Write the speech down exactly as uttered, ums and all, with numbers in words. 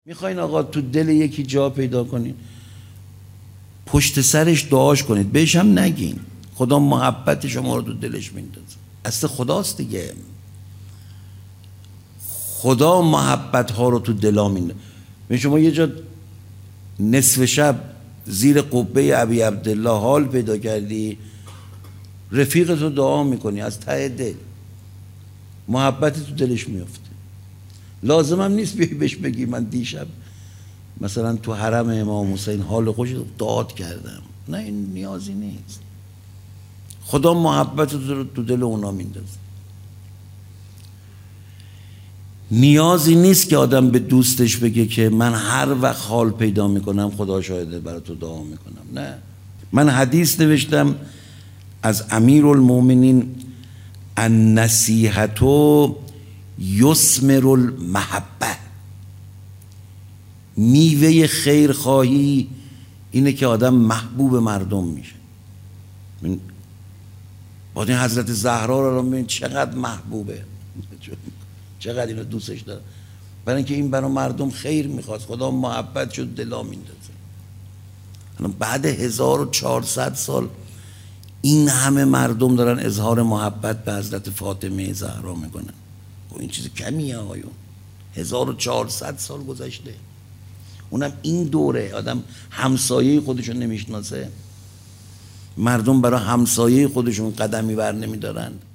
میخواین آقا تو دل یکی جا پیدا کنین، پشت سرش دعاش کنید، بهش هم نگین خدا محبت شما رو تو دلش میندازه. اصل خداست دیگه، خدا محبت ها رو تو دلا میندازه. شما یه جا نصف شب زیر قبه ابی عبدالله حال پیدا کردی، رفیق تو دعا میکنی از ته دل، محبت تو دلش میفته. لازم هم نیست بیای بهش بگی من دیشب مثلا تو حرم امام حسین حال خوش داد کردم، نه این نیازی نیست. خدا محبت رو تو دل اونا میندازه. نیازی نیست که آدم به دوستش بگه که من هر وقت حال پیدا میکنم خدا شاهده برای تو دعا میکنم. نه، من حدیث نوشتم از امیرالمومنین النصیحة یثمر المحبه، میوه خیرخواهی اینه که آدم محبوب مردم میشه. با این حضرت زهرا رو ببین چقدر محبوبه، چقدر اینو دوستش داره، برای اینکه این برای مردم خیر میخواست، خدا محبت شد دلا میندازه. بعد هزار و چهارصد سال این همه مردم دارن اظهار محبت به حضرت فاطمه زهرا میکنن. این چیز کمیه آقایون، هزار و چهارصد سال گذشته، اونم این دوره. آدم همسایه خودشون نمیشناسه، مردم برای همسایه خودشون قدمی بر نمیدارن.